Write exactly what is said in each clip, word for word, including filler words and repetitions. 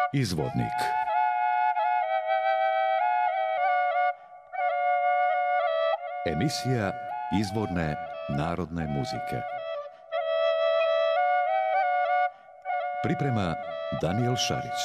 Izvodnik. Emisija izvorne narodne muzike. Priprema Danijel Šarić.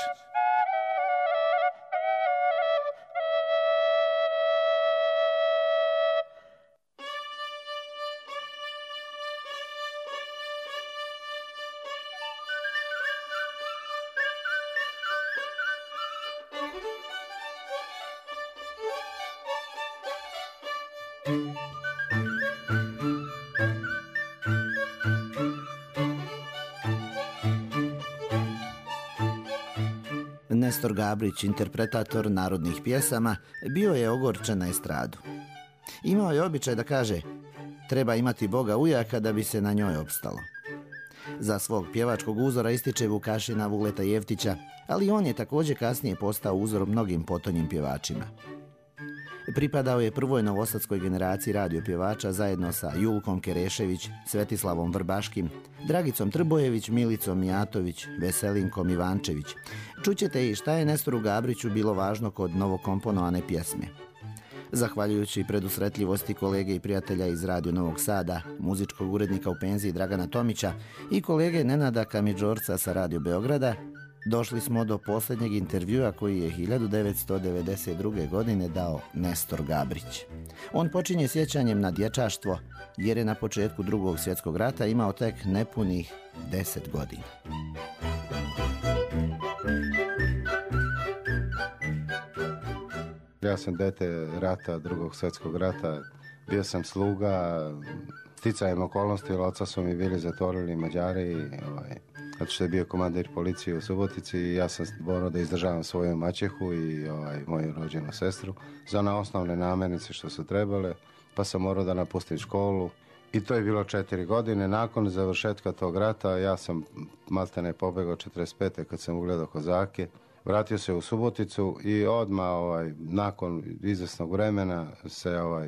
Nestor Gabrić, interpretator narodnih pjesama, bio je ogorčen na estradu. Imao je običaj da kaže: treba imati Boga ujaka da bi se na njoj opstalo. Za svog pjevačkog uzora ističe Vukašina Vuleta Jeftića, ali on je također kasnije postao uzor mnogim potonjim pjevačima. Pripadao je prvoj novosadskoj generaciji radio pjevača zajedno sa Julkom Kerešević, Svetislavom Vrbaškim, Dragicom Trbojević, Milicom Mijatović, Veselinkom Ivančević. Čućete i šta je Nestoru Gabriću bilo važno kod novokomponovane pjesme. Zahvaljujući predusretljivosti kolege i prijatelja iz Radio Novog Sada, muzičkog urednika u penziji Dragana Tomića i kolege Nenada Kamidžorca sa Radio Beograda, došli smo do posljednjeg intervjua koji je hiljadu devetsto devedeset druge. godine dao Nestor Gabrić. On počinje sjećanjem na dječaštvo jer je na početku Drugog svjetskog rata imao tek nepunih deset godina. Ja sam dete rata, Drugog svjetskog rata, bio sam sluga, sticajem okolnosti, jer oca su mi bili zatvorili Mađari, ovaj, zato što je bio komandir policije u Subotici i ja sam morao da izdržavam svoju maćehu i ovaj, moju rođenu sestru za na osnovne namirnice što su trebale, pa sam morao da napustim školu. I to je bilo četiri godine. Nakon završetka tog rata ja sam maltene pobegao četrdeset pete kad sam ugledao kozake. Vratio se u Suboticu i odmah ovaj, nakon izvesnog vremena se ovaj,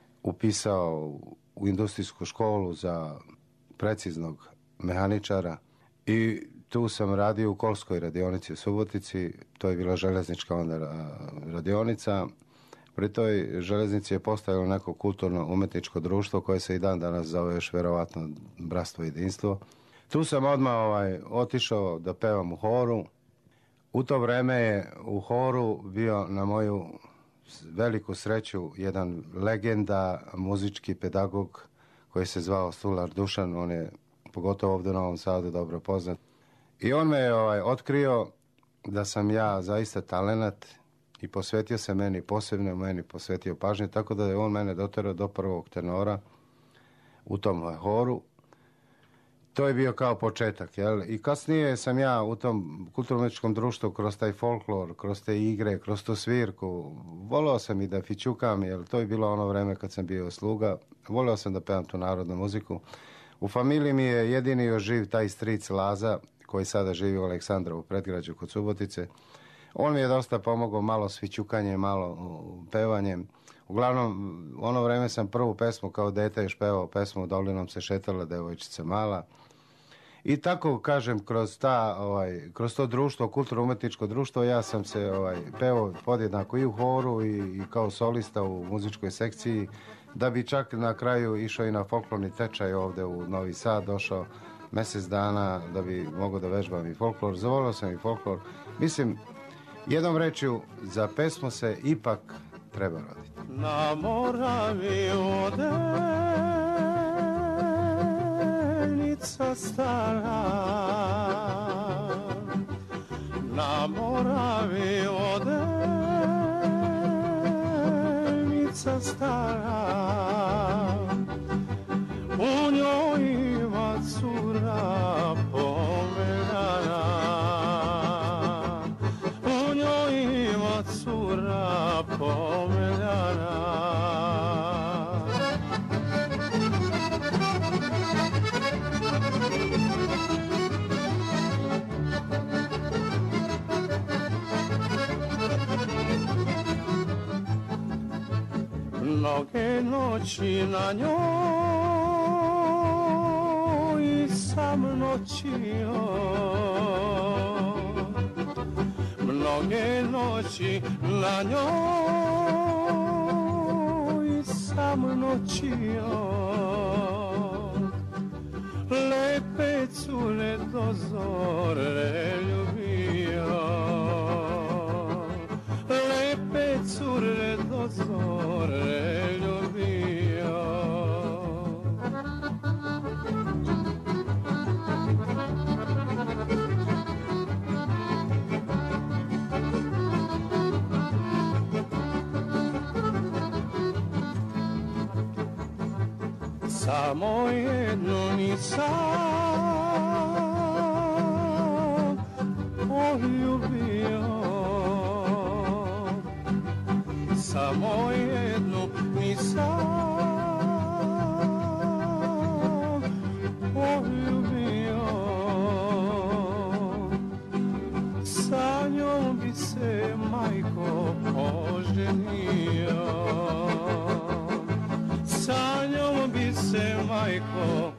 upisao u industrijsku školu za preciznog mehaničara i tu sam radio u Kolskoj radionici u Subotici. To je bila železnička onda radionica. Pri toj železnici je postojalo neko kulturno-umetničko društvo koje se i dan danas zove još vjerovatno Bratstvo i jedinstvo. Tu sam odmah ovaj, otišao da pevam u horu. U to vreme je u horu bio na moju veliku sreću jedan legenda, muzički pedagog koji se zvao Stular Dušan. On je pogotovo ovdje u Novom Sadu dobro poznat. I on me je ovaj, otkrio da sam ja zaista talenat i posvetio se meni, posebno meni posvetio pažnje, tako da je on mene doterao do prvog tenora u tom horu. To je bio kao početak, jel? I kasnije sam ja u tom kulturno-umjetničkom društvu kroz taj folklor, kroz te igre, kroz tu svirku, volio sam i da fićukam, jer to je bilo ono vreme kad sam bio sluga, volio sam da pevam tu narodnu muziku. U familiji mi je jedini još živ taj stric Laza, koji sada živi u Aleksandrovu predgrađu kod Subotice. On mi je dosta pomogao malo s fićukanjem, malo pevanjem. Uglavnom, ono vreme sam prvu pesmu kao dete još pevao pesmu Dolinom se šetala devojčica mala. I tako, kažem, kroz, ta, ovaj, kroz to društvo, kulturno-umetničko društvo, ja sam se ovaj, pevao podjednako i u horu i, i kao solista u muzičkoj sekciji, da bi čak na kraju išao i na folklorni tečaj ovdje u Novi Sad, došao mjesec dana da bi mogao da vežbam i folklor. Zavolio sam i folklor. Mislim, jednom rečju, za pesmu se ipak treba roditi. Na Moravi odenica stara, na Moravi odenica stara, u njoj ima cura pomerana, u njoj ima cura pomerana. Mnoge noći na njoj sam noćio, mnoge noći na njoj sam noćio. Lepe cure do zore ljubio, lepe cure do zore ljubio. Samo jednu nisam poljubio, samo jednu nisam poljubio, sa njom bi se majko oženio, sa njom bi se majko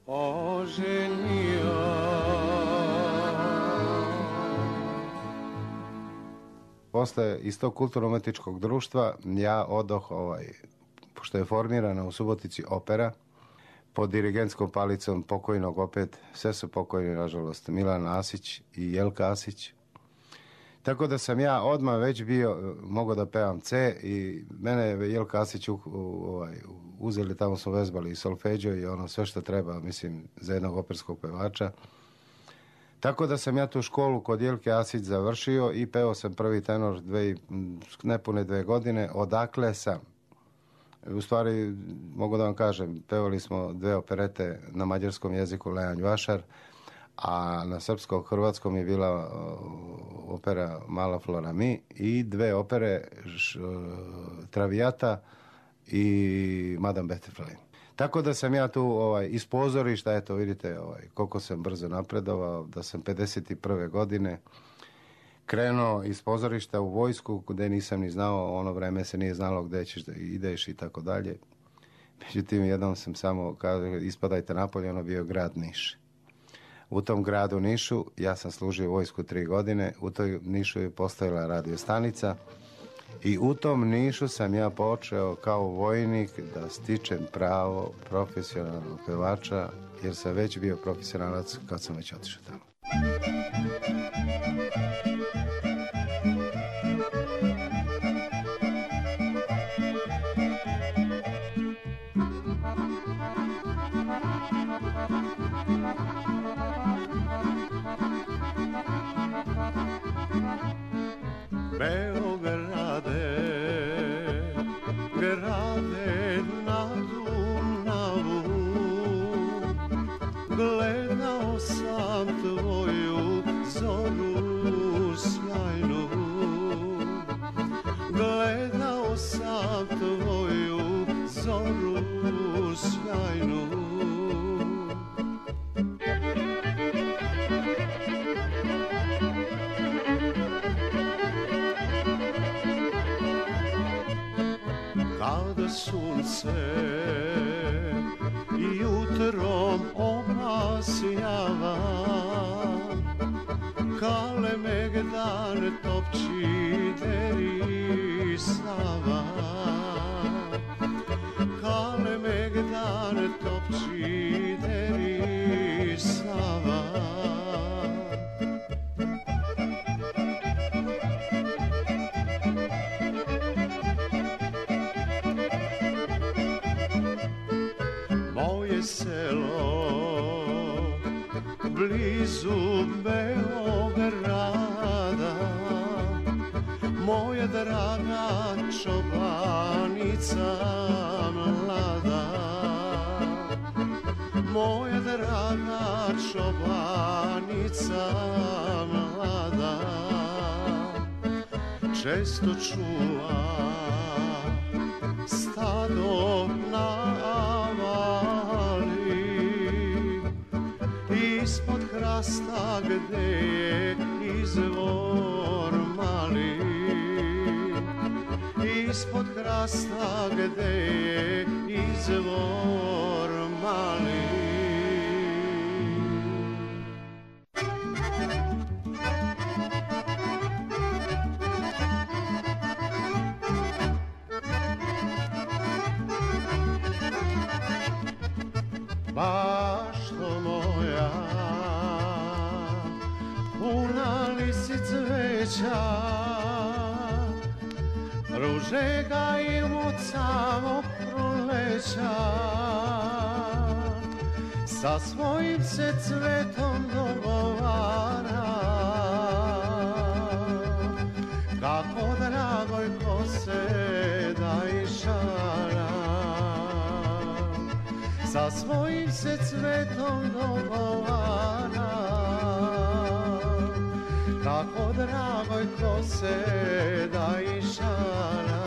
oženio. Posle iz tog kulturno-umetničkog društva ja odoh, ovaj, pošto je formirana u Subotici opera, pod dirigentskom palicom pokojnog opet, sve su pokojni, nažalost, Milan Asić i Jelka Asić. Tako da sam ja odmah već bio, mogao da pevam C i mene je Jelka Asić u, u, ovaj, uzeli, tamo smo vezbali i solfeđo i ono sve što treba, mislim, za jednog operskog pevača. Tako da sam ja tu školu kod Jelke Asić završio i peo sam prvi tenor dve, nepune dve godine, odakle sam. U stvari, mogu da vam kažem, pevali smo dve operete na mađarskom jeziku, Lejanj Vašar, a na srpsko-hrvatskom je bila opera Mala Flora Mi i dve opere š, Traviata i Madame Butterfly. Tako da sam ja tu ovaj, iz pozorišta, eto vidite ovaj, koliko sam brzo napredovao, da sam pedeset prve godine krenuo iz pozorišta u vojsku, gde nisam ni znao, ono vreme se nije znalo gde ćeš da ideš i tako dalje. Međutim, jednom sam samo kazao, ispadajte napolje, ono bio grad Niš. U tom gradu Nišu, ja sam služio vojsku tri godine, u toj Nišu je postojala radio stanica i u tom Nišu sam ja počeo kao vojnik da stičem pravo profesionalnog pevača, jer sam već bio profesionalac kad sam već otišao tamo. Beograde, grade na Dunavu, gledao sam tvoju zoru sjajnu, gledao sam tvoju zoru sjajnu. Kada sunce jutrom obasjava, kale megdan topči deri Sava, kale megdan topči deri Sava. Moje selo blizu Beograda, moja draga čobanica mlada, moja draga čobanica mlada, često čuva stado na ispod hrasta gde je izvor mali, ispod hrasta gde je izvor mali. si cveća, ruže gajimo samo proleća, sa svojim se cvetom dogovara, kako dragoj ko se da išara. Sa svojim se cvetom dogovara, kako dragoj ko se da išara.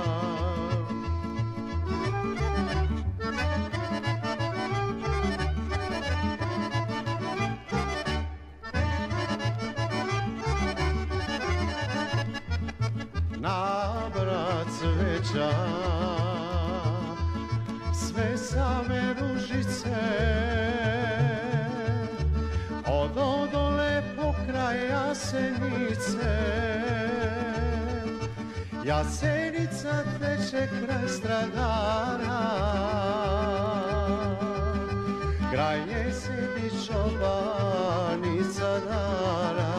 Nabrat cveća, sve same ružice, od odole po kraj Jasenice. Jasenica teče kraj Stradara, kraj nje sedi čobanica Dara.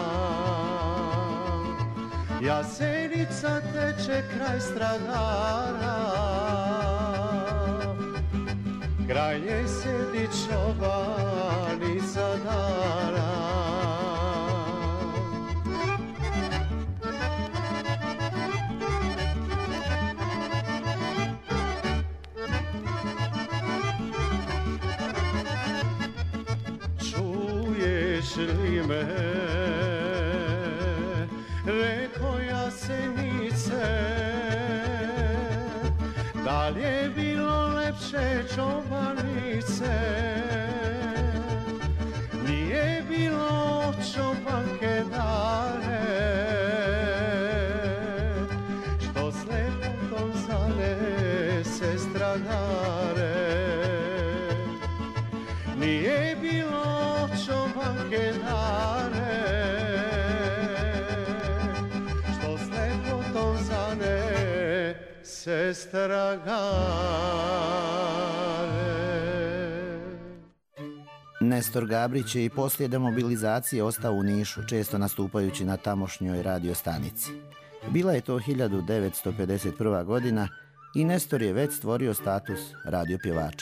Jasenica teče kraj Stradara, kraj nje sedi čobanica Dara. Čuješ li me, reko Jasenice, da li je bilo lepše čobanice? Nije bilo čobanke Dare, što s lepotom zane sestra Dare. Nije bilo čobanke Dare, što s lepotom zane sestra Gare. Nestor Gabrić je i poslije demobilizacije ostao u Nišu, često nastupajući na tamošnjoj radio stanici. Bila je to hiljadu devetsto pedeset prva godina i Nestor je već stvorio status radiopjevača.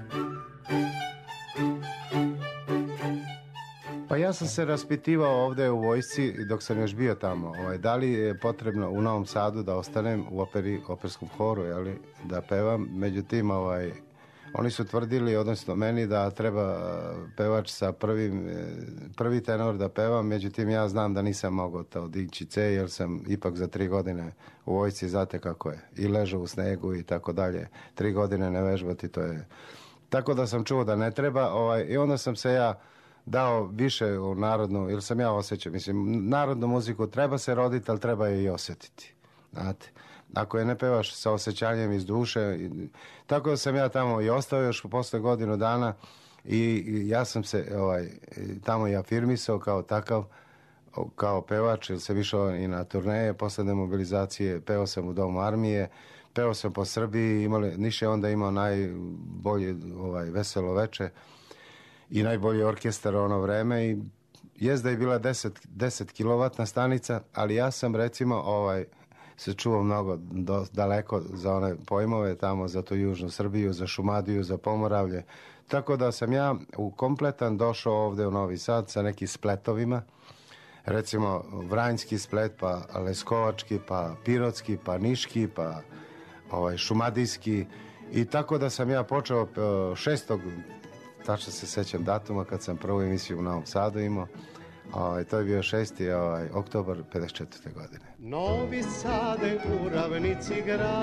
Pa ja sam se raspitivao ovdje u vojsci dok sam još bio tamo. Ovaj, da li je potrebno u Novom Sadu da ostanem u operi, operskom horu, jeli, da pevam. Međutim, ovaj, oni su tvrdili, odnosno meni, da treba pevač sa prvim, prvi tenor da pevam. Međutim, ja znam da nisam mogao to dići C, jer sam ipak za tri godine u vojsci, znate kako je. I ležao u snegu i tako dalje. Tri godine ne vežbati, to je... Tako da sam čuo da ne treba. Ovaj, I onda sam se ja dao više u narodnu, jer sam ja osjećao, mislim, narodnu muziku treba se roditi, ali treba je i osjetiti, znate. Ako je ne pevaš sa osjećanjem iz duše, tako da sam ja tamo i ostao još posle godinu dana i, i ja sam se ovaj, tamo i afirmisao kao takav, kao pevač, jer sam išao i na turneje, posle demobilizacije peo sam u Domu armije, peo sam po Srbiji, imali, Niš je onda imao najbolje ovaj, veselo veče i najbolji orkestar ono vreme i jezda je bila deset kilovatna stanica, ali ja sam recimo ovaj, se čuo mnogo do, daleko za one pojmove tamo, za tu južnu Srbiju, za Šumadiju, za Pomoravlje. Tako da sam ja u kompletan došao ovde u Novi Sad sa nekim spletovima, recimo Vranjski splet, pa Leskovački, pa Pirotski, pa Niški, pa ovaj, Šumadijski. I tako da sam ja počeo šestog tačno se sećam datuma kad sam prvu emisiju u Novom Sadu imao. Ovaj, to je bio šesti ovaj, oktobar pedeset četvrte godine. Novi Sade u ravnici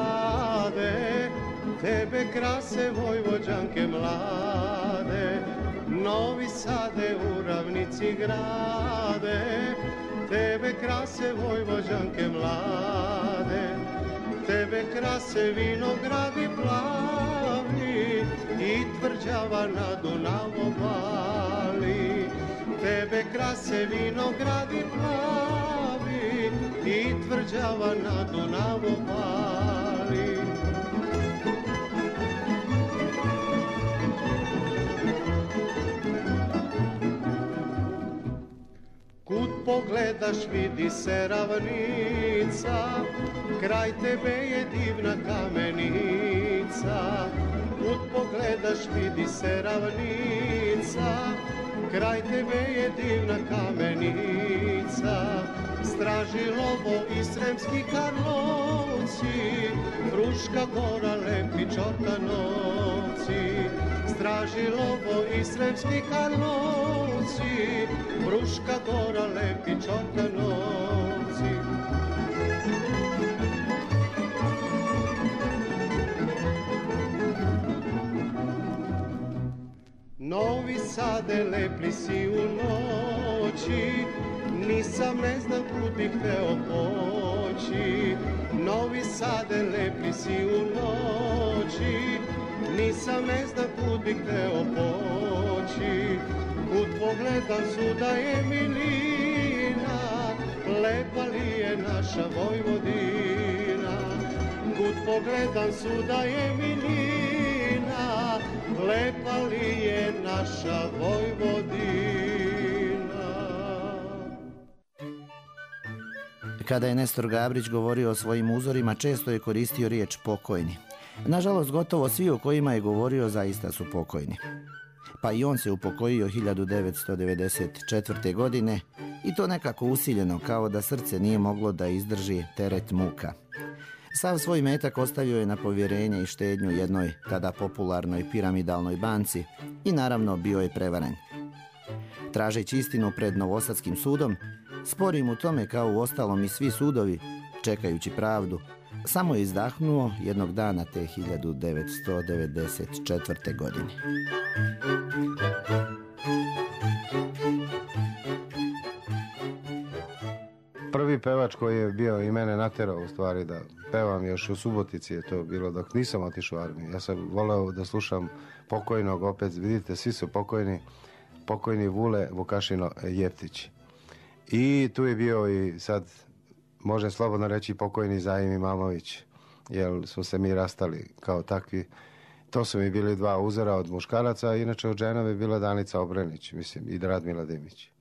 grade, tebe krase Vojvođanke mlade. Novi Sade u ravnici grade, tebe krase Vojvođanke mlade. Tebe krase vinogradi plavi i tvrđava na Dunavu bali. Tebe krase vinogradi plavi i tvrđava na Dunavu bali. Kud pogledaš vidi se ravnica, kraj tebe je divna kamenica. Put pogledaš vidi se ravnica, kraj tebe je divna kamenica. Straži lovo i Sremski Karlovci, Fruška Gora, Lepi Čortanovci. Straži lovo i Sremski Karlovci, Fruška Gora, Lepi Čortanovci. Novi Sade, lepli si u noći, nisam ne znam kud bih hteo poći. Novi Sade, lepli si u noći, nisam ne znam kud bih hteo poći. Kud pogledam svuda je milina, lepa li je naša Vojvodina. Kud pogledam svuda je milina, lepa li je naša Vojvodina. Kada je Nestor Gabrić govorio o svojim uzorima, često je koristio riječ pokojni. Nažalost, gotovo svi o kojima je govorio zaista su pokojni. Pa i on se upokojio hiljadu devetsto devedeset četvrte. godine i to nekako usiljeno, kao da srce nije moglo da izdrži teret muka. Sav svoj metak ostavio je na povjerenje i štednju jednoj tada popularnoj piramidalnoj banci i naravno bio je prevaren. Tražeći istinu pred Novosadskim sudom, sporim u tome kao u ostalom i svi sudovi, čekajući pravdu, samo je izdahnuo jednog dana te hiljadu devetsto devedeset četvrte. godine. Prvi pevač koji je bio i mene natjerao u stvari da pevam još u Subotici je to bilo dok nisam otišao u armiju. Ja sam voleo da slušam pokojnog, opet vidite svi su pokojni, pokojni Vule Vukašino Jeftić. I tu je bio i sad, možem slobodno reći, pokojni Zajim Imamović, jer smo se mi rastali kao takvi. To su mi bili dva uzora od muškaraca, inače od žena bi bila Danica Obrenić, mislim, i Radmila Dimić.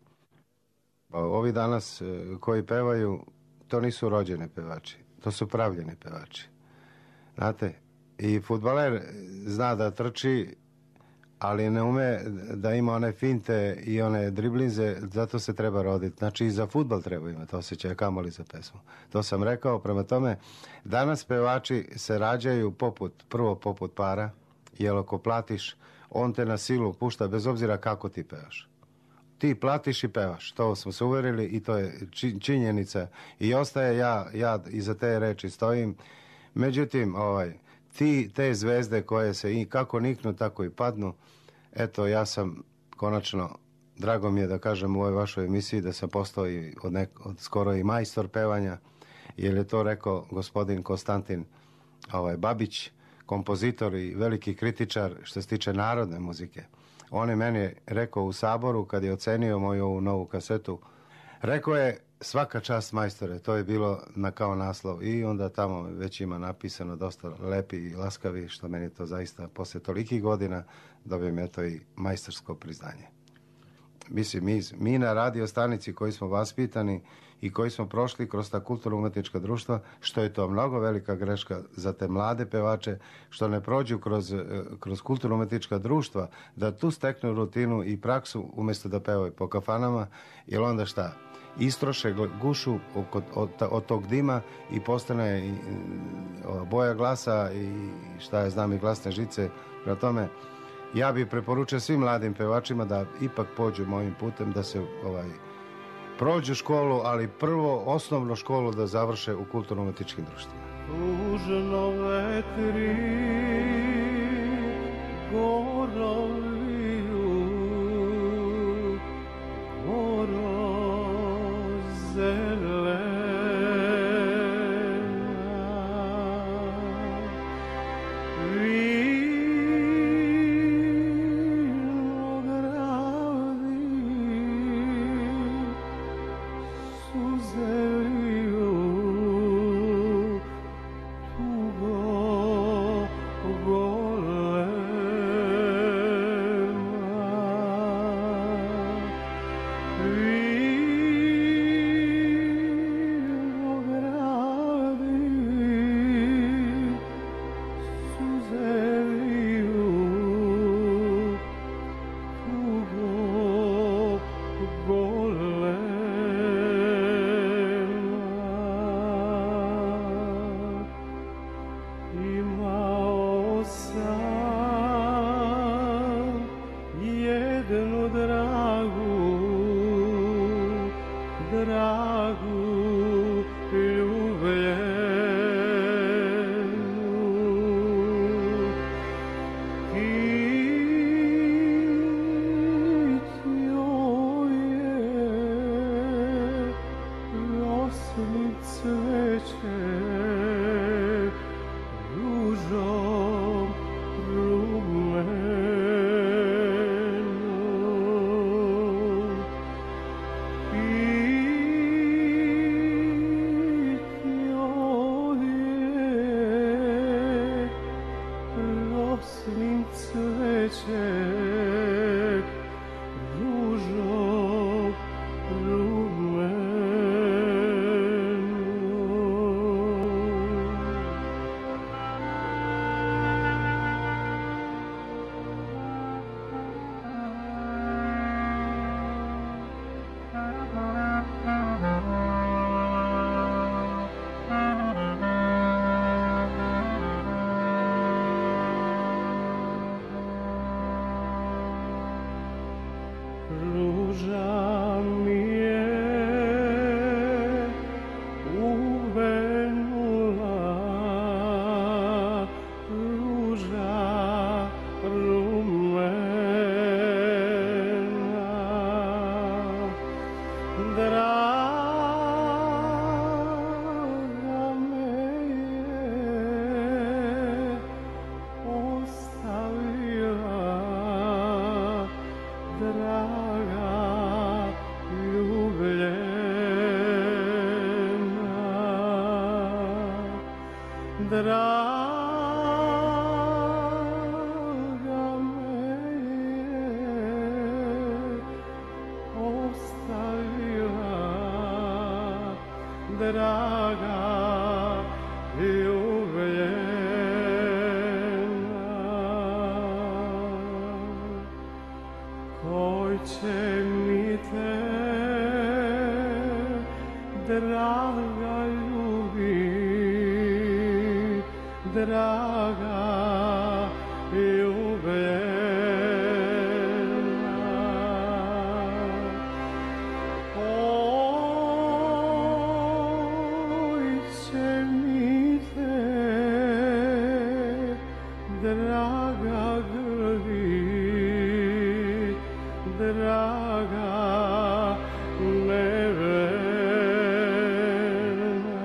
Ovi danas koji pevaju, to nisu rođene pevači, to su pravljeni pevači. Znate, i fudbaler zna da trči, ali ne ume da ima one finte i one driblinze, zato se treba roditi. Znači i za fudbal treba imati osjećaj, kamoli za pesmu. To sam rekao, prema tome, danas pevači se rađaju poput, prvo poput para, jer ako platiš, on te na silu pušta bez obzira kako ti pevaš. Ti platiš i pevaš, to smo se uverili i to je činjenica. I ostaje, ja, ja iza te reči stojim. Međutim, ovaj, ti, te zvezde koje se i kako niknu, tako i padnu. Eto, ja sam konačno, drago mi je da kažem u ovoj vašoj emisiji da sam postao i od, nek, od skoro i majstor pevanja, jer je to rekao gospodin Konstantin ovaj, Babić, kompozitor i veliki kritičar što se tiče narodne muzike. On je meni rekao u Saboru kad je ocenio moju ovu novu kasetu, rekao je svaka čast majstore, to je bilo na kao naslov i onda tamo već ima napisano dosta lepi i laskavi, što meni to zaista posle tolikih godina dobijem eto i majstorsko priznanje. Mislim, mi, mi na radio stanici koji smo vaspitani i koji smo prošli kroz ta kulturno-umetnička društva, što je to mnogo velika greška za te mlade pevače, što ne prođu kroz, kroz kulturno-umetnička društva, da tu steknu rutinu i praksu umjesto da pevaju po kafanama, jer onda šta? Istroše gušu od, od, od tog dima i postane i, boja glasa i šta je znam i glasne žice. Prema tome, ja bih preporučio svim mladim pevačima da ipak pođu mojim putem, da se ovaj, prođu školu, ali prvo osnovnu školu da završe u kulturno-umetničkim društvima. Tužno vetri goroviju, zelena. We dragu ljubljenu. Ruža mi je uvenula, ruža rumena, draga me je ostavila, draga ljubljena, draga me je ostavila, draga ljubljena. Koji će mi te, draga, ljubit, draga ljubljena. Koji će mi te, draga, grlit, draga neverna.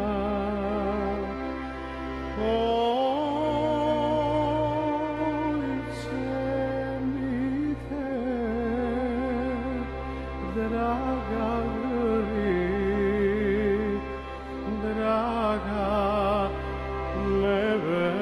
Koji će mi te, draga, grlit, draga neverna.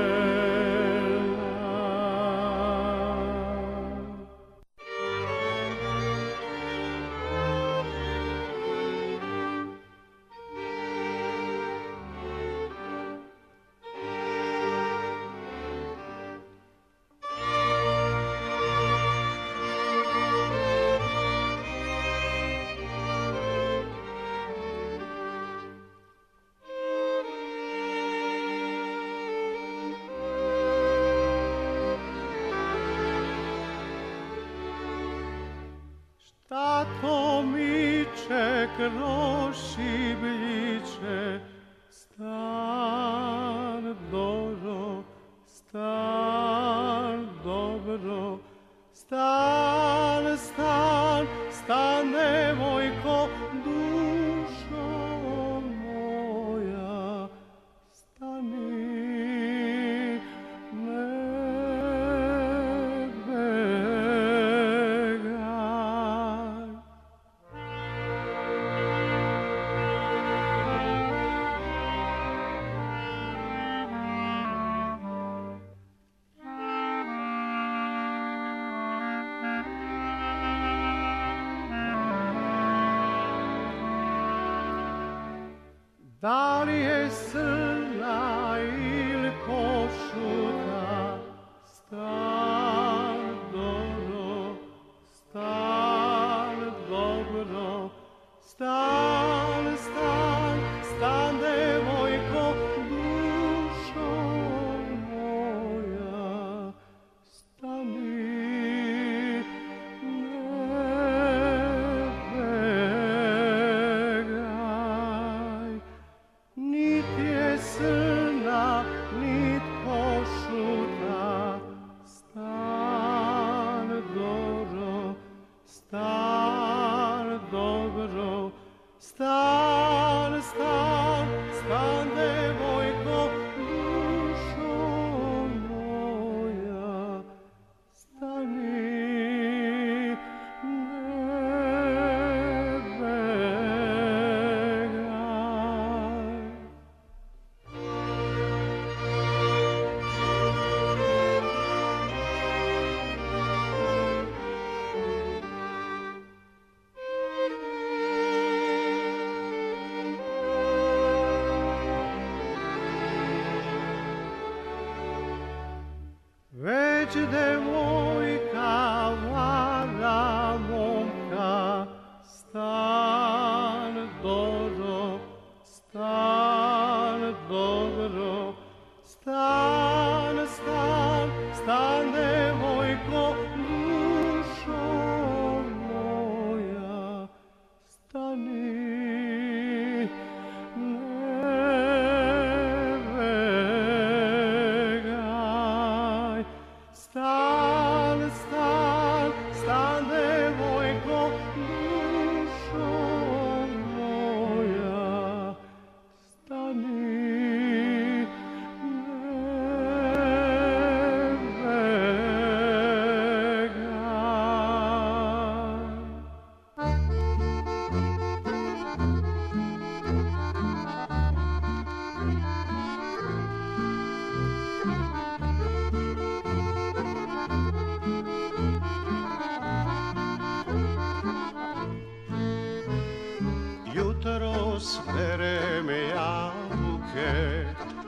Šta to miče, kroši bliče, stan dobro, stan dobro, stan, stan, stan, nevojko, dušo moja, stani, ne begaj. Da li je srna ili košuta, stan dobro, stan dobro, stan, stan, stan, devojko, dušo moja, stani, ne begaj.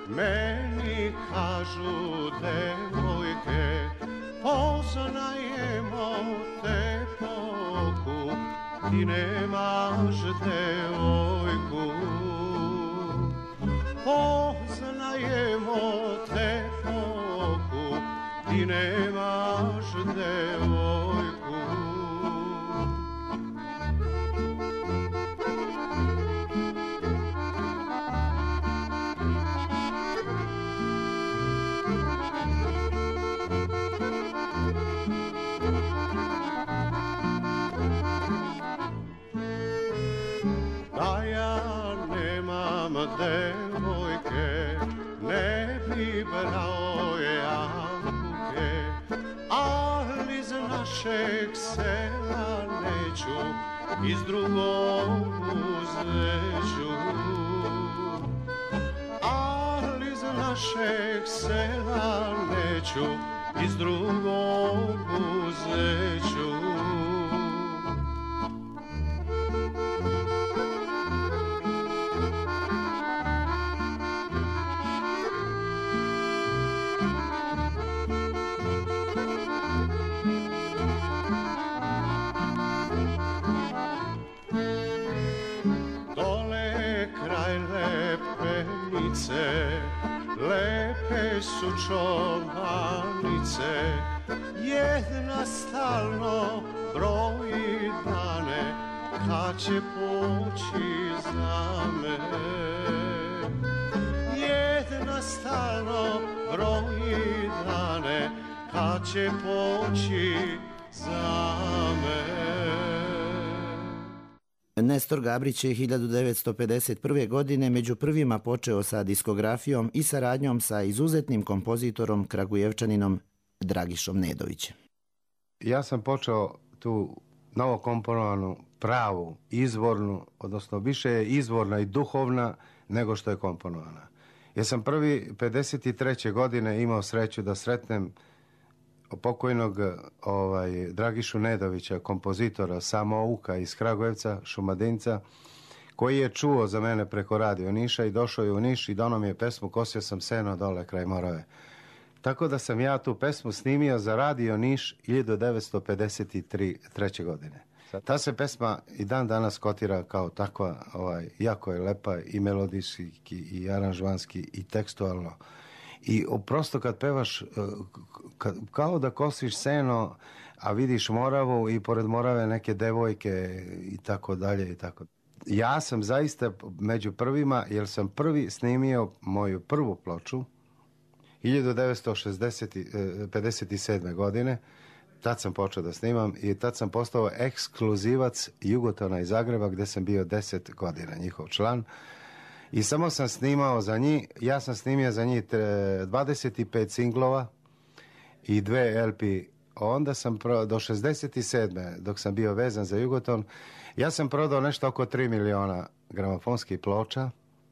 meni kažu devojke, poznajemo te poku, ti nemaš devojku. Poznajemo te poku, ti nemaš devojku. Da ja nemam devojke, ne bi brao jabuke, ali iz našeg sela neću, iz drugog uzeću. Ali iz našeg sela neću, iz drugog uzeću. Lepe su čobanice, jedna stalno broji dane, kad će poći za me. Jedna stalno broji dane, kad će poći za me. Nestor Gabrić je hiljadu devetsto pedeset prve. godine među prvima počeo sa diskografijom i saradnjom sa izuzetnim kompozitorom Kragujevčaninom Dragišom Nedovićem. Ja sam počeo tu novokomponovanu, pravu, izvornu, odnosno više je izvorna i duhovna nego što je komponovana. Ja sam prvi pedeset treće. godine imao sreću da sretnem pokojnog ovaj, Dragišu Nedovića, kompozitora, samouka iz Kragujevca, Šumadinca, koji je čuo za mene preko radio Niša i došao je u Niš i donao mi je pesmu Kosio sam seno dole kraj Morave. Tako da sam ja tu pesmu snimio za radio Niš hiljadu devetsto pedeset treće. godine. Ta se pesma i dan danas kotira kao takva, ovaj, jako je lepa i melodijski i aranžmanski i tekstualno. I prosto kad pevaš, kad, kao da kosiš seno, a vidiš Moravu i pored Morave neke devojke i tako dalje i tako. Ja sam zaista među prvima, jer sam prvi snimio moju prvu ploču hiljadu devetsto pedeset sedme. godine. Tad sam počeo da snimam i tad sam postao ekskluzivac Jugotona iz Zagreba, gde sam bio deset godina njihov član. I samo sam snimao za njih, ja sam snimio za njih dvadeset pet singlova i dve el pe. Onda sam pro, do šezdeset sedme. dok sam bio vezan za Jugoton, ja sam prodao nešto oko tri miliona gramofonskih ploča,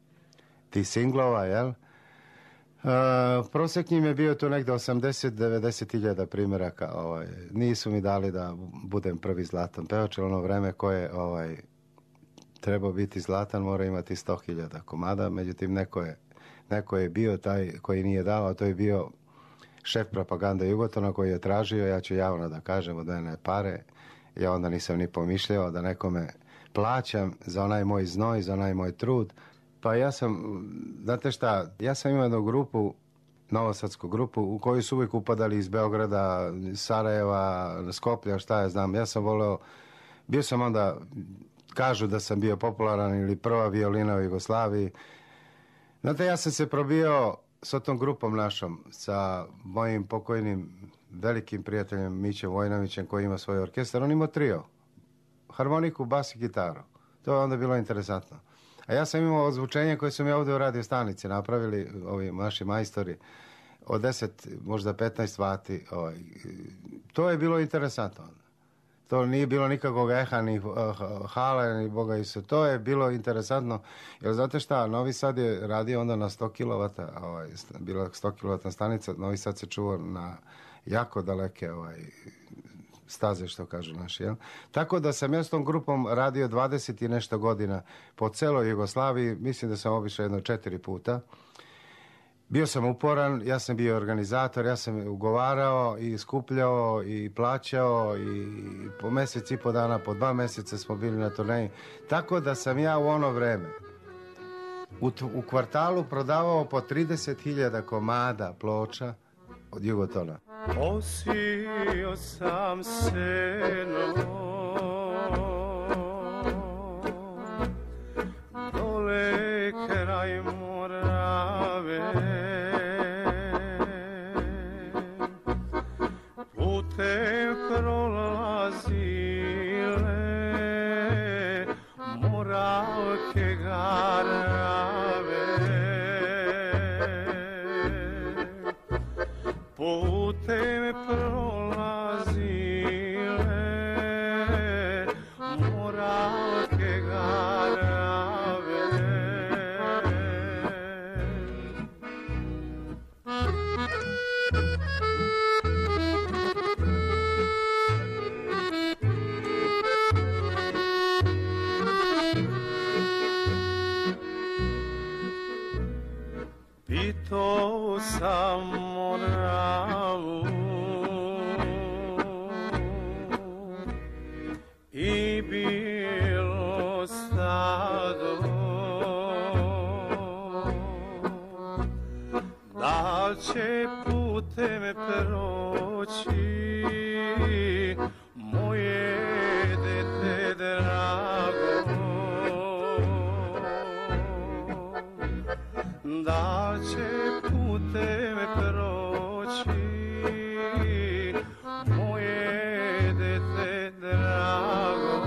tih singlova, jel? Uh, prosjek njim je bio tu negde osamdeset do devedeset hiljada primjeraka. Ovaj, nisu mi dali da budem prvi zlatan pevač, ono vreme koje ovaj, treba biti zlatan, mora imati sto hiljada komada, međutim neko je, neko je bio taj koji nije dao, a to je bio šef propagande Jugotona koji je tražio, ja ću javno da kažem, od mene pare. Ja onda nisam ni pomišljao da nekome plaćam za onaj moj znoj, za onaj moj trud. Pa ja sam, znate šta, ja sam imao jednu grupu, novosadsku grupu, u koju su uvijek upadali iz Beograda, Sarajeva, Skoplja, šta ja znam. Ja sam voleo, bio sam onda, kažu da sam bio popularan ili prva violina u Jugoslaviji. Znate, ja sam se probio s tom grupom našom, sa mojim pokojnim velikim prijateljem Mićem Vojnovićem koji ima svoj orkestar. On ima trio, harmoniku, bas i gitaru. To je onda bilo interesantno. A ja sam imao ozvučenje koje su mi ovdje u radio stanici napravili, ovi naši majstori, od deset, možda petnaest vati. Ovaj. To je bilo interesantno. To nije bilo nikakvog eha, ni hale, ni boga i se. To je bilo interesantno. Jer znate šta, Novi Sad je radio onda na sto kilovata, ovaj, bila sto kilovata stanica, Novi Sad se čuva na jako daleke ovaj, staze, što kažu naši. Jel? Tako da sam ja s tom grupom radio dvadeset i nešto godina po celoj Jugoslaviji. Mislim da sam obišao jedno četiri puta. Bio sam uporan, ja sam bio organizator, ja sam ugovarao i skupljao i plaćao i po mjesec i po dana, po dva mjeseca smo bili na turneji. Tako da sam ja u ono vreme u, u kvartalu prodavao po trideset hiljada komada ploča od Jugotona. Osio sam seno dole kraj Morave, putem prolazile Moravke garave, putem prolazile Moravke garave. Pitao sam Moravu i bilo stado, da će putem proći moje dete drago, da će putem proći moje dete drago.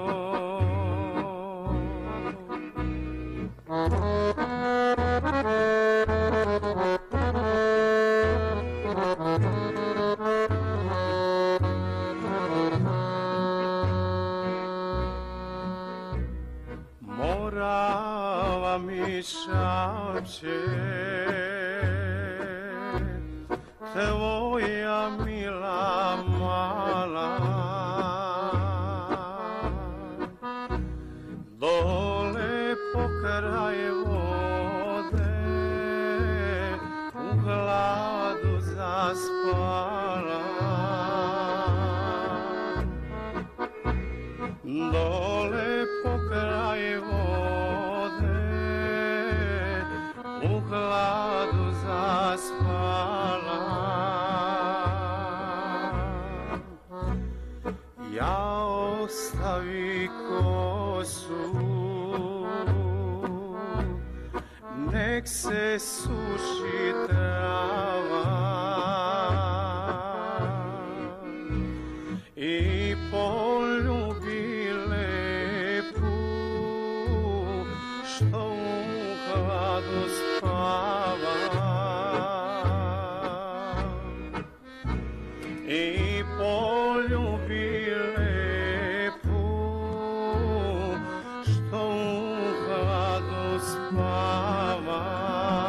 Morava mi šapće, tvoja mila mala, dole pokraj vode u hladu zaspala, dole pokraj vode u hladu zaspala. Ja ostavi kosu, nek se suši trava i poljubi lepu što u hladu spava, i poljubi lepu što u hladu spava.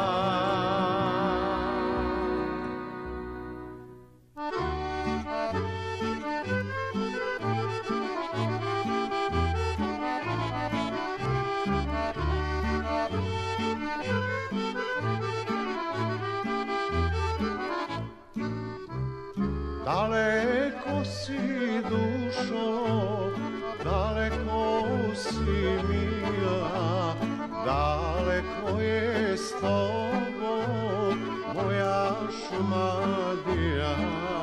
Daleko si dušo, daleko si mila, daleko je s tobom moja Šumadija,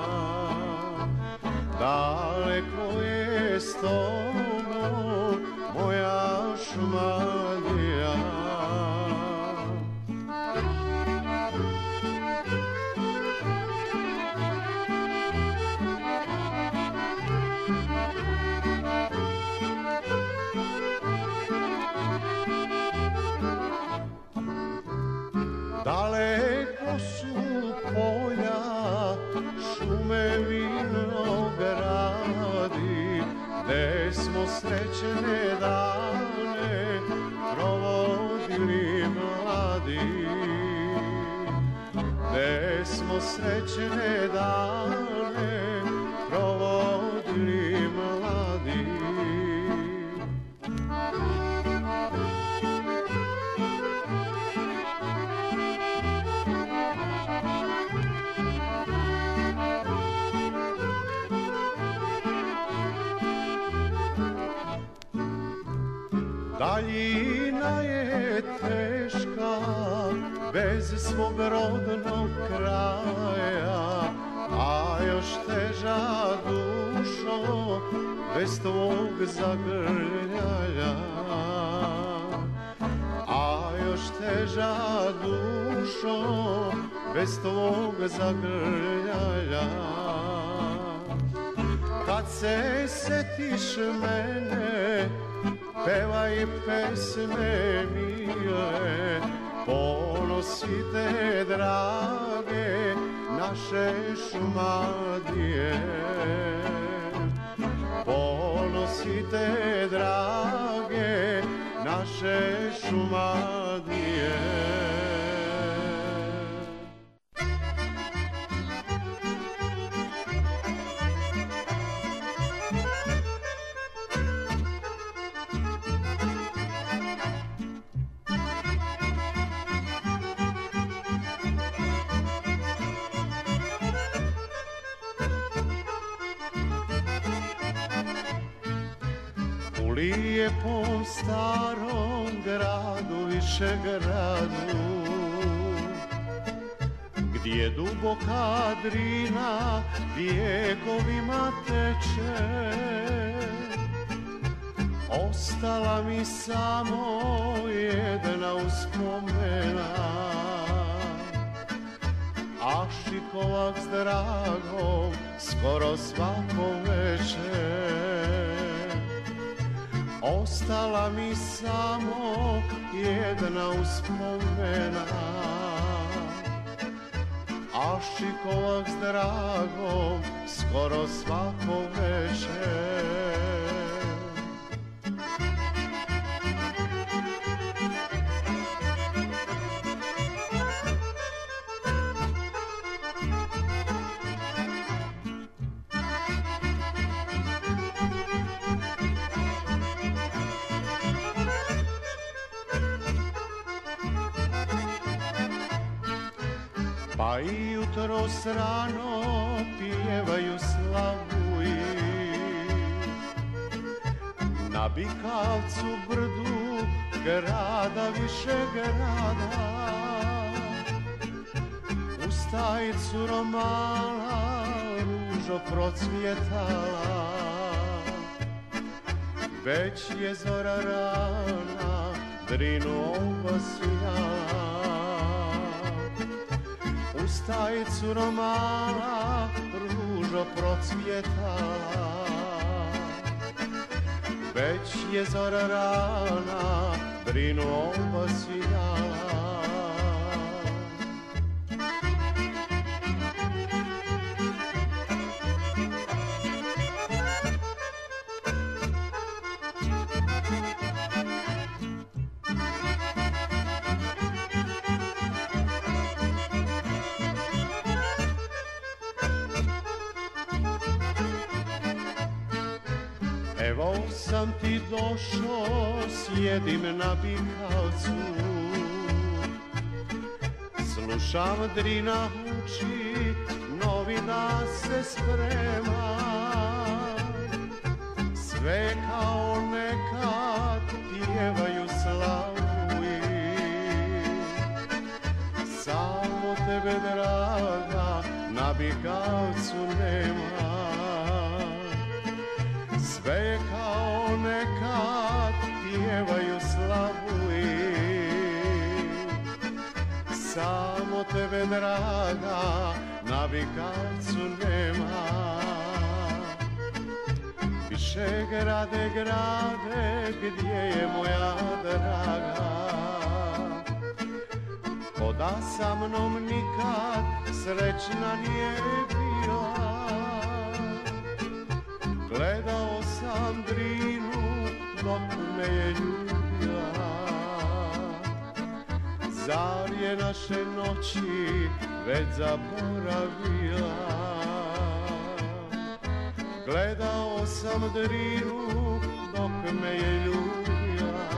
daleko je s tobom moja Šumadija. Daleko su polja, šume, vinogradi, gde smo srećne dane provodili mladi, gde smo srećne dane provodili mladi. Daljina je teška, bez svog rodnog kraja, a još teža dušo, bez tvog zagrljaja. A još teža dušo, bez tvog zagrljaja. Kad se setiš mene, pevaj pesme mile, ponosite drage naše Šumadije. Ponosite drage naše Šumadije. U lijepom starom gradu, Višegradu, gdje duboka Drina vjekovima teče, ostala mi samo jedna uspomena. Ašikovac s dragom skoro svako večer. Ostala mi samo jedna uspomena. Ašikovac s dragom skoro svako večer. Pa i jutros rano pjevaju slavuji na Bikavcu brdu grada Višegrada. U stajicu romala ružo procvjetala, već je zora rana Drinu obasjala. U stajicu romala ružo procvjetala, već je zora rana Drinu obasjala. Evo sam ti došao, sjedim na Bikavcu, slušam Drina huči, novi dan se sprema. Sve kao nekad pjevaju slavuji, samo tebe draga na Bikavcu nema. Sve kao nekad pjevaju slavuji, samo tebe draga na Bikavcu nema. Višegrade, grade, gdje je moja draga, ko da sa mnom nikad srećna nije bila. Gledao sam Drinu dok me je ljubila, zar je naše noći već zaboravila. Gledao sam Drinu dok me je ljubila,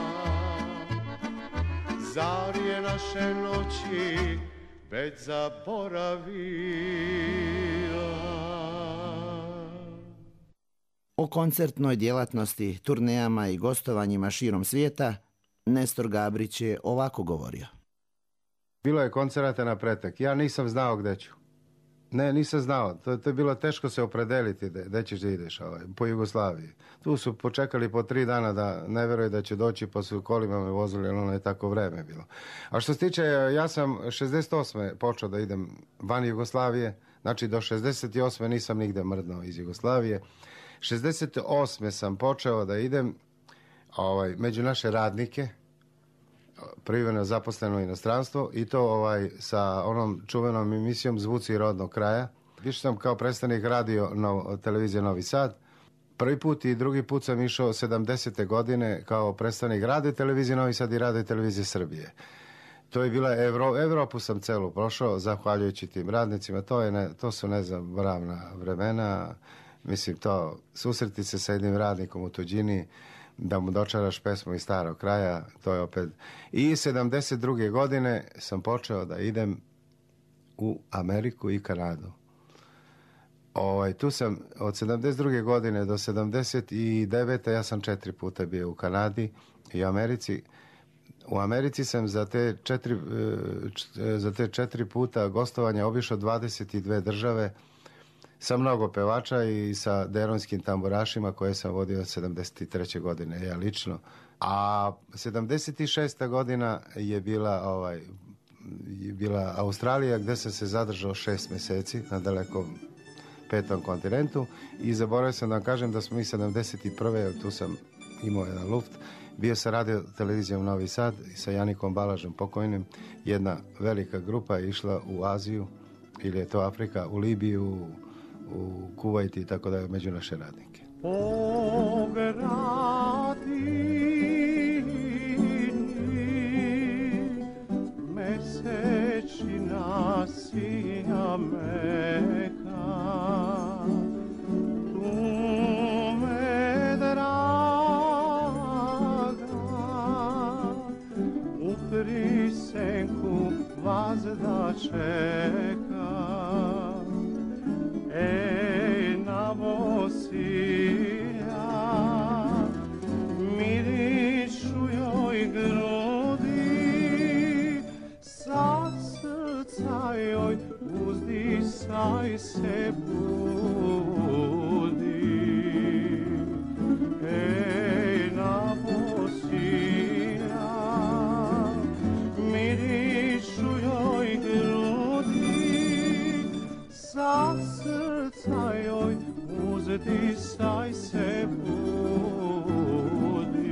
zar je naše noći već zaboravila. O koncertnoj djelatnosti, turnejama i gostovanjima širom svijeta Nestor Gabrić je ovako govorio. Bilo je koncerata na pretek. Ja nisam znao gdje ću. Ne, nisam znao. To, to je bilo teško se opredeliti gdje ćeš da ideš ovaj, po Jugoslaviji. Tu su počekali po tri dana da ne veruju da će doći, pa su kolima me vozili, ali ono je tako vreme bilo. A što se tiče, ja sam šezdeset osme počeo da idem van Jugoslavije, znači do šezdeset osme nisam nigde mrdnuo iz Jugoslavije. šezdeset osme sam počeo da idem ovaj, među naše radnike, privremeno zaposleno inostranstvo, i to ovaj sa onom čuvenom emisijom Zvuci rodnog kraja. Išao sam kao predstavnik radio no, televizije Novi Sad. Prvi put i drugi put sam išao sedamdesete godine kao predstavnik radio televizije Novi Sad i radio televizije Srbije. To je bila Evro, Evropu sam celu prošao zahvaljujući tim radnicima. To, je ne, to su nezaboravna vremena. Mislim, to susreti se sa jednim radnikom u tuđini, da mu dočaraš pesmu iz starog kraja, to je opet. I sedamdeset druge godine sam počeo da idem u Ameriku i Kanadu. Ovaj, tu sam od sedamdeset druge godine do sedamdeset devete ja sam četiri puta bio u Kanadi i Americi. U Americi sam za te četiri, za te četiri puta gostovanja obišao dvadeset dve države, sa mnogo pevača i sa deronskim tamburašima koje sam vodio od sedamdeset treće godine, ja lično. A sedamdeset šesta godina je bila, ovaj, je bila Australija, gdje sam se zadržao šest mjeseci na dalekom petom kontinentu i zaboravio sam da vam kažem da smo mi sedamdeset prve tu sam imao jedan luft, bio sa radio televizijom Novi Sad i sa Janikom Balažom pokojnim, jedna velika grupa je išla u Aziju, ili je to Afrika, u Libiju, u Kuvajti i tako da je među naše radnike. Mesečina sija meka, tu me draga, u prisenku vas da čeka. Ej, na Bosija, mirišu joj grudi, sa srca joj uzdisaj se budi. Ej, na Bosija, mirišu joj grudi, sa srca joj uzdisaj se budi.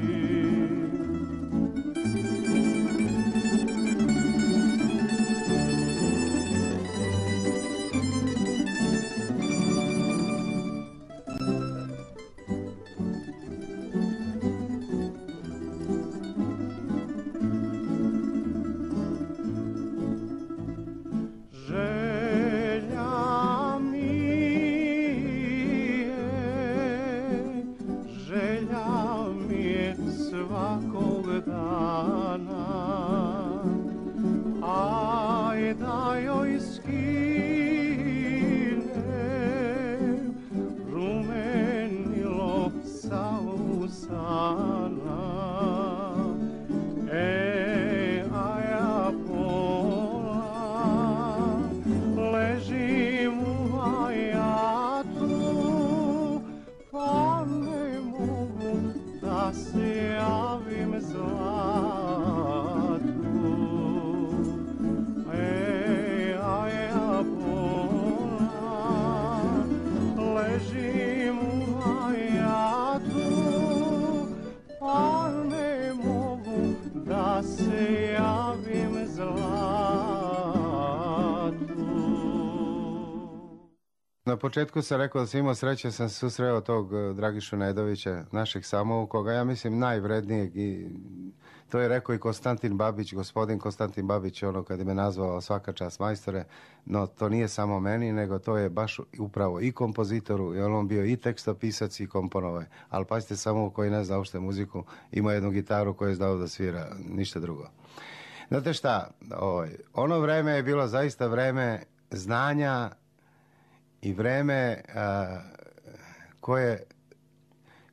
Na početku sam rekao da sam imao sreće, sam se susreo tog Dragišu Nedovića, našeg samog, koga ja mislim najvrednijeg, i to je rekao i Konstantin Babić, gospodin Konstantin Babić, ono kad je me nazvao svaka čast majstore, no to nije samo meni, nego to je baš upravo i kompozitoru, i on bio i tekstopisac i komponove, ali pazite, samo koji ne zna uopšte muziku, ima jednu gitaru koju je znao da svira, ništa drugo. Znate šta, ovaj, ono vreme je bilo zaista vreme znanja i vreme a, koje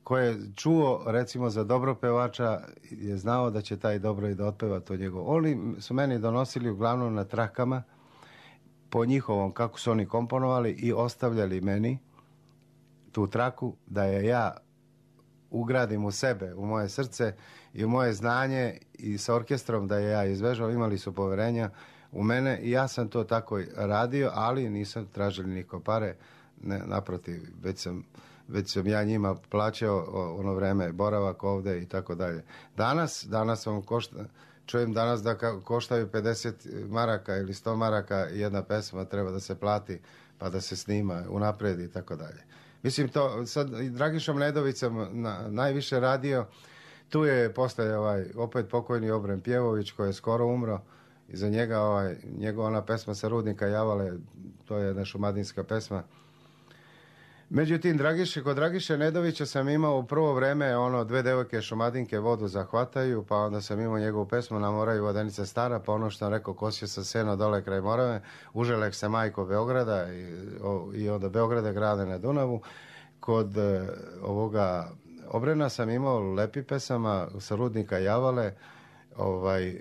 ko je čuo recimo za dobro pevača je znao da će taj dobro i da otpeva to njegovo. Oni su meni donosili uglavnom na trakama po njihovom kako su oni komponovali i ostavljali meni tu traku da je ja ugradim u sebe, u moje srce i u moje znanje i sa orkestrom da je ja izvežao. Imali su poverenja u mene i ja sam to tako radio, ali nisam tražili niko pare, ne, naprotiv, već sam, već sam ja njima plaćao ono vreme boravak ovde i tako dalje. Danas, danas vam košta, čujem danas da koštaju pedeset maraka ili sto maraka jedna pesma, treba da se plati pa da se snima unapred i tako dalje. Mislim to, sad Dragišom Nedovicom na, najviše radio, tu je posle ovaj, opet pokojni Obren Pjevović koji je skoro umro, i za njega ovaj, njegova ona pesma sa Rudnika Javale, to je jedna šumadinska pesma. Međutim, Dragiše, kod Dragiše Nedovića sam imao u prvo vreme ono dve devojke šumadinke vodu zahvataju, pa onda sam imao njegovu pesmu Na Moraju vodenica stara, pa ono što sam rekao Kosje sa seno dole kraj Morave, Uželek se majko Beograda i, o, i onda Beograda grade na Dunavu. Kod e, ovoga Obrena sam imao lepi pesama sa Rudnika Javale, ovaj,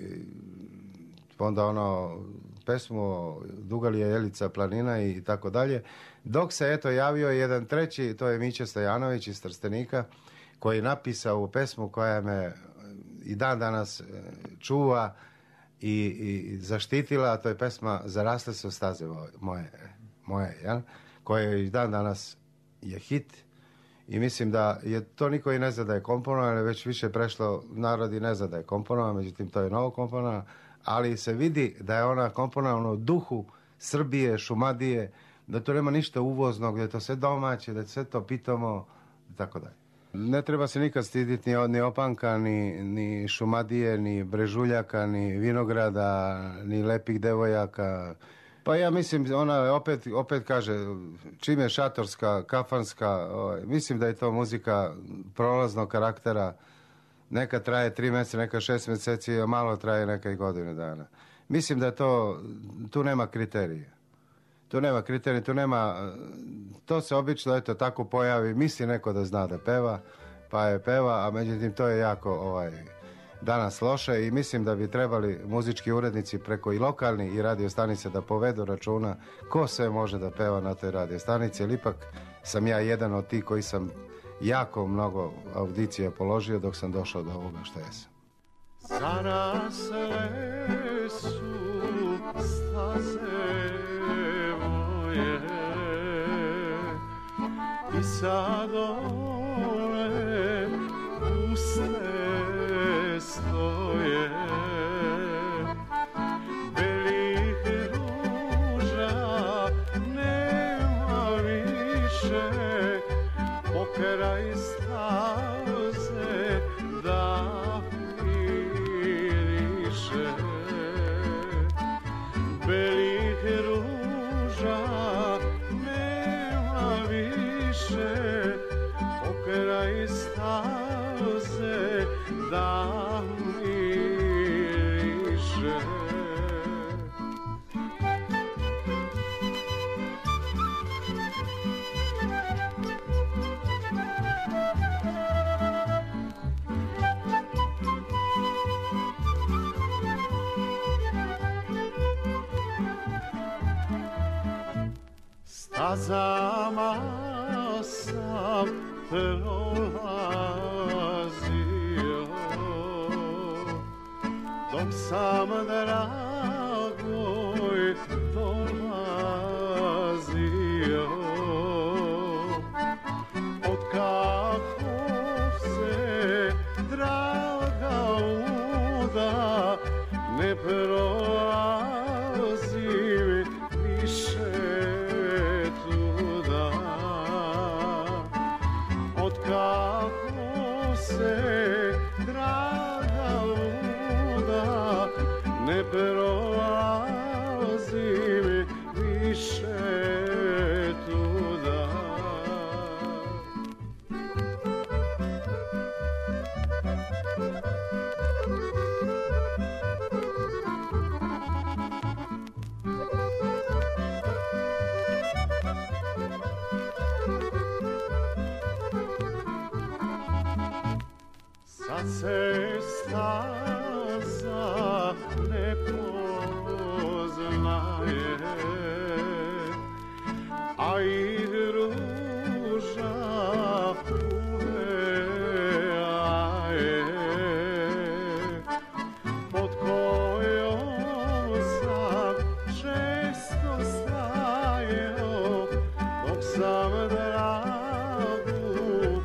onda ono pesmu Duga li je Jelica planina i tako dalje. Dok se eto javio jedan treći, to je Miće Stojanović iz Trstenika, koji je napisao ovu pesmu koja me i dan danas čuva i, i zaštitila, a to je pesma Zarasle su staze moje, moje jel? Koja i dan danas je hit. I mislim da je to niko i ne zna da je komponovan, ali već više prešlo, narod i ne zna da je komponovan, međutim to je novo komponovan, ali se vidi da je ona komponovana u duhu Srbije, Šumadije, da to nema ništa uvoznog, da je to sve domaće, da je sve to pitamo i tako dalje. Ne treba se nikad stiditi ni, ni opanka, ni, ni Šumadije, ni Brežuljaka, ni vinograda, ni lepih devojaka. Pa ja mislim, ona opet, opet kaže, čim je šatorska, kafanska, ovaj, mislim da je to muzika prolaznog karaktera. Neka traje tri mjeseca, neka šest mjeseci, a malo traje neka i godine dana. Mislim da to, tu nema kriterije. Tu nema kriterije, tu nema, to se obično eto tako pojavi, misli neko da zna da peva, pa je peva, a međutim to je jako ovaj, danas loše i mislim da bi trebali muzički urednici preko i lokalni i radio stanice da povedu računa ko sve može da peva na toj radio stanici, jer ipak sam ja jedan od tih koji sam jako mnogo audicija položio dok sam došao do ovoga što jesam. Zarasle su staze moje i sad one puste stoje, belih ruža nema više, pokraj staze da miriše, belih ruža nema više, pokraj staze da miriše. Stazama sam prolazio, dok sam dragoj dolazio, od kako se draga uda ne prolazim više tuda, od kako se draga uda ne prolazim više tuda. se staza ne poznaje, a i ruža uvejaje, pod kojom sam često stajao, dok sam dragu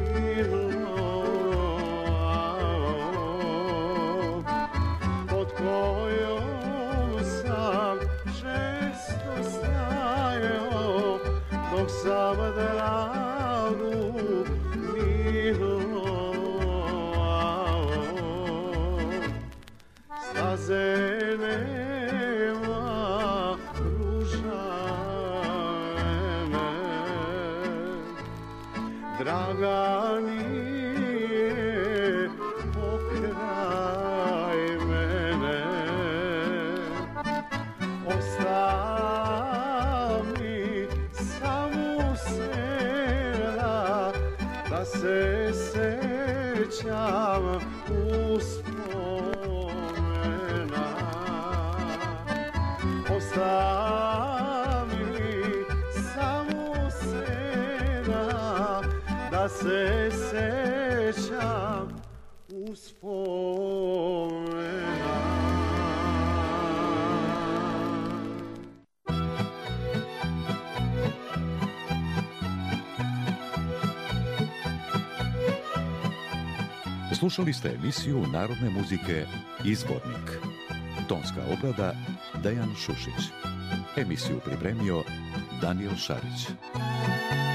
milovao, pod kojom sam često stajao, dok sam dragu milovao. Staze nema ružane, draga nije pokraj mene, ostavi samo sela da se sećam uspomena. Ostavi samo sela da se sećam uspomena. Slušali ste emisiju narodne muzike Izvornik. Tonska obrada Dejan Šušić. Emisiju pripremio Danijel Šarić.